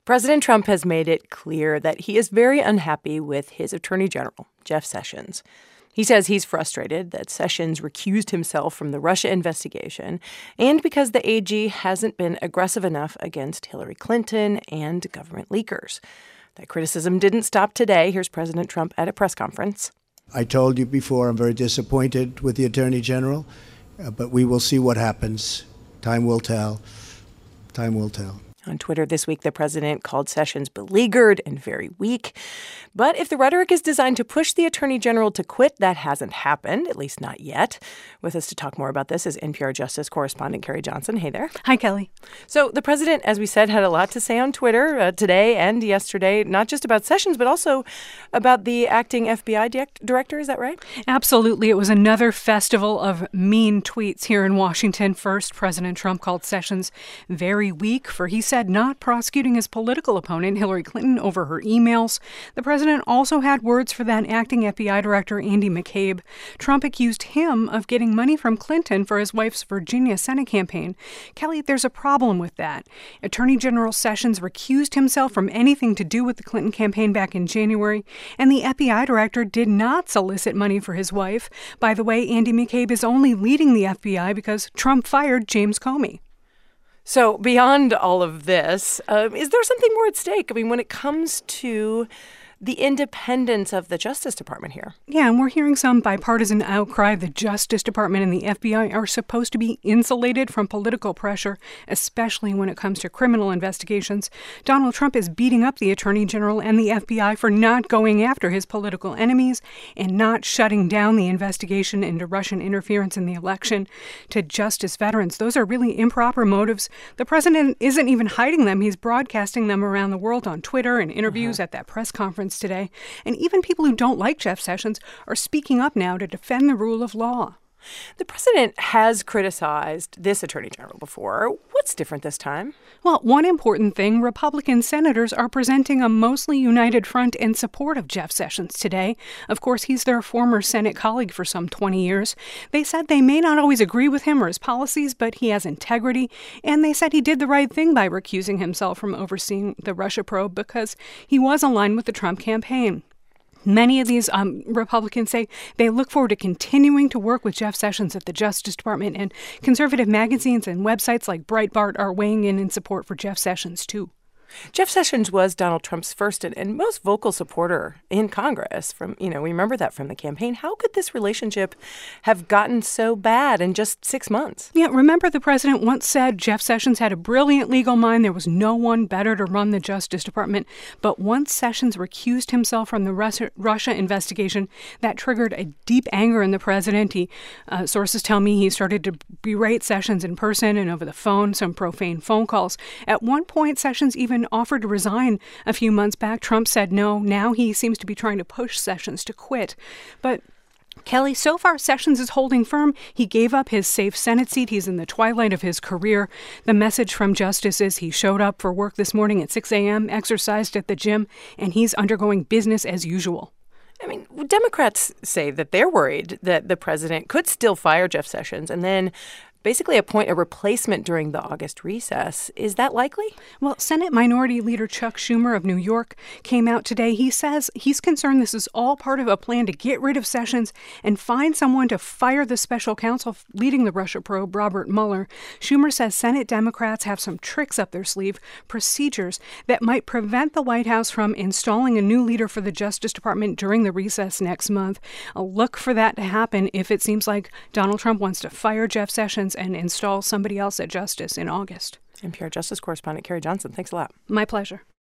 President Trump has made it clear that he is very unhappy with his Attorney General, Jeff Sessions. He says he's frustrated that Sessions recused himself from the Russia investigation and because the AG hasn't been aggressive enough against Hillary Clinton and government leakers. That criticism didn't stop today. Here's President Trump at a press conference. I told you before I'm very disappointed with the Attorney General, but we will see what happens. Time will tell. Time will tell. On Twitter this week, the president called Sessions beleaguered and very weak. But if the rhetoric is designed to push the attorney general to quit, that hasn't happened, at least not yet. With us to talk more about this is NPR Justice correspondent Carrie Johnson. Hey there. Hi, Kelly. So the president, as we said, had a lot to say on Twitter today and yesterday, not just about Sessions, but also about the acting FBI director. Is that right? Absolutely. It was another festival of mean tweets here in Washington. First, President Trump called Sessions very weak for, he said, not prosecuting his political opponent, Hillary Clinton, over her emails. The president also had words for that acting FBI director, Andy McCabe. Trump accused him of getting money from Clinton for his wife's Virginia Senate campaign. Kelly, there's a problem with that. Attorney General Sessions recused himself from anything to do with the Clinton campaign back in January, and the FBI director did not solicit money for his wife. By the way, Andy McCabe is only leading the FBI because Trump fired James Comey. So beyond all of this, is there something more at stake? I mean, when it comes to the independence of the Justice Department here. Yeah, and we're hearing some bipartisan outcry. The Justice Department and the FBI are supposed to be insulated from political pressure, especially when it comes to criminal investigations. Donald Trump is beating up the Attorney General and the FBI for not going after his political enemies and not shutting down the investigation into Russian interference in the election. To justice veterans, those are really improper motives. The president isn't even hiding them. He's broadcasting them around the world on Twitter and interviews at that press conference today. And even people who don't like Jeff Sessions are speaking up now to defend the rule of law. The president has criticized this attorney general before. What's different this time? Well, one important thing, Republican senators are presenting a mostly united front in support of Jeff Sessions today. Of course, he's their former Senate colleague for some 20 years. They said they may not always agree with him or his policies, but he has integrity. And they said he did the right thing by recusing himself from overseeing the Russia probe because he was aligned with the Trump campaign. Many of these Republicans say they look forward to continuing to work with Jeff Sessions at the Justice Department, and conservative magazines and websites like Breitbart are weighing in support for Jeff Sessions, too. Jeff Sessions was Donald Trump's first and most vocal supporter in Congress. We remember that from the campaign. How could this relationship have gotten so bad in just 6 months? Yeah, remember the president once said Jeff Sessions had a brilliant legal mind. There was no one better to run the Justice Department. But once Sessions recused himself from the Russia investigation, that triggered a deep anger in the president. Sources tell me he started to berate Sessions in person and over the phone, some profane phone calls. At one point, Sessions even offered to resign a few months back. Trump said no. Now he seems to be trying to push Sessions to quit. But Kelly, so far, Sessions is holding firm. He gave up his safe Senate seat. He's in the twilight of his career. The message from Justice is he showed up for work this morning at 6 a.m., exercised at the gym, and he's undergoing business as usual. I mean, Democrats say that they're worried that the president could still fire Jeff Sessions and then basically appoint a replacement during the August recess. Is that likely? Well, Senate Minority Leader Chuck Schumer of New York came out today. He says he's concerned this is all part of a plan to get rid of Sessions and find someone to fire the special counsel leading the Russia probe, Robert Mueller. Schumer says Senate Democrats have some tricks up their sleeve, procedures that might prevent the White House from installing a new leader for the Justice Department during the recess next month. Look for that to happen if it seems like Donald Trump wants to fire Jeff Sessions and install somebody else at Justice in August. NPR Justice correspondent Carrie Johnson, thanks a lot. My pleasure.